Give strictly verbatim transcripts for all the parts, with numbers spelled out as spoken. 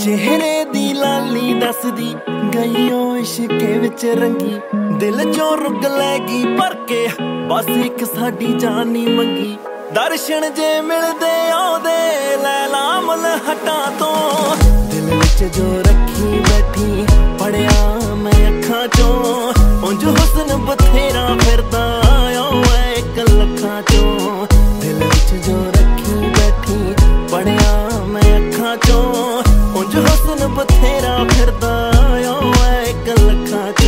चेहरे दी लाली दसदी गईओ इश्के विच रंगी, दिल चो रुक लैगी भर के बस एक साडी जानी मंगी। दर्शन जे मिलदे आउदे लैला मलहटा तो, दिल विच जो रखी बैठी पढ़िया मैं अखां चो। उंज हुस्न बथेरा फिरदा आया एक लखां चो, दिल विच जो रखी बैठी पढ़िया मैं अखां चो। उंज हुस्न बथेरा फिरदा आया एक लखां चो।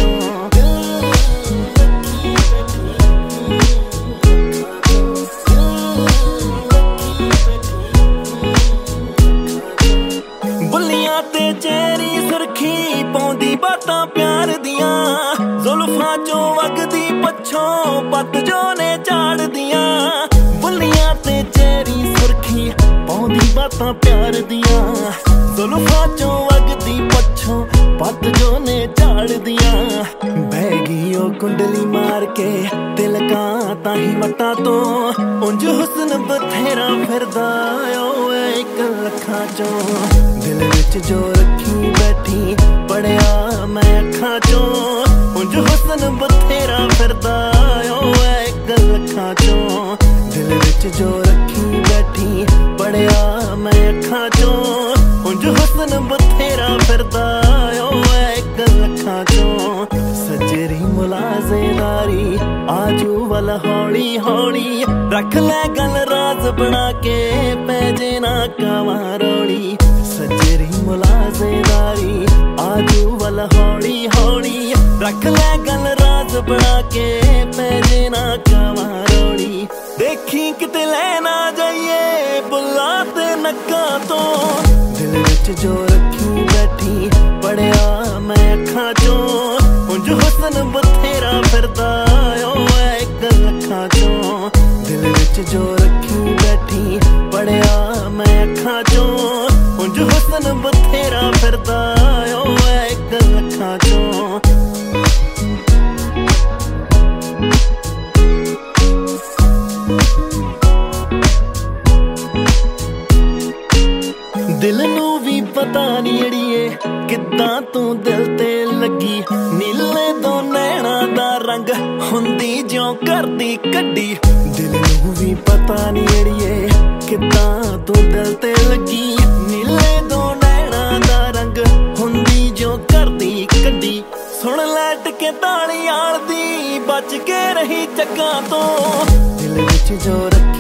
बुलियां ते चेरी सुरखी पौंदी बातां प्यार दियां, जुल्फां चो वगदी पछों पत जो ने झाड़ दियां। बुलियां ते चेरी सुरखी पौंदी बातां प्यार दियां, जुल्फां चो वगदी पछों पत जो ने झाड़ दियां। बह गई ओ कुंडली मार के तिलका ताही वटा तो, उंज हुस्न बथेरा फिरदा आया एक लखां चो। दिल विच जो रखी बैठी पढ़िया मैं अखां चो, उंज हुस्न बथेरा फिरदा आया एक लखां चो। दिल विच जो रखी बैठी पढ़िया मैं अखां चो, उंज हुस्न बथेरा फिरदा आया एक लखां चो। सजरी मुलाजेदारी आजू वाल हौली हौली, रख लै गल राज बना के पैजे ना कावां रौली। सजरी मुलाजेदारी आजू वाल हौली हौली, रख लै गल राज बना के पैजे ना कावां रौली। देखी किते लैना जाइए बुल्ला ते नक्कां तो, दिल विच जो रखी बैठी पढ़िया मैं अखां चो। उंज हुस्न बथेरा फिरदा आया एक लखां चो, दिल विच जो रखी बैठी पढ़िया मैं अखां चो। उंज हुस्न बथेरा फिरदा आया एक लखां चो। दिल नू भी पता नी अड़िए किद्दां तू दिल ते लगी, नीले दो नैना दा रंग हुंदी ज्यों करदी कड्डी। दिल नू भी पता नी अड़िए किद्दां तू दिल ते लगी, नीले दो नैना दा रंग हुंदी ज्यों करदी कड्डी। सुन लैट के ताली आलदी बच के रही चक्कां तो, दिल विच जो रखी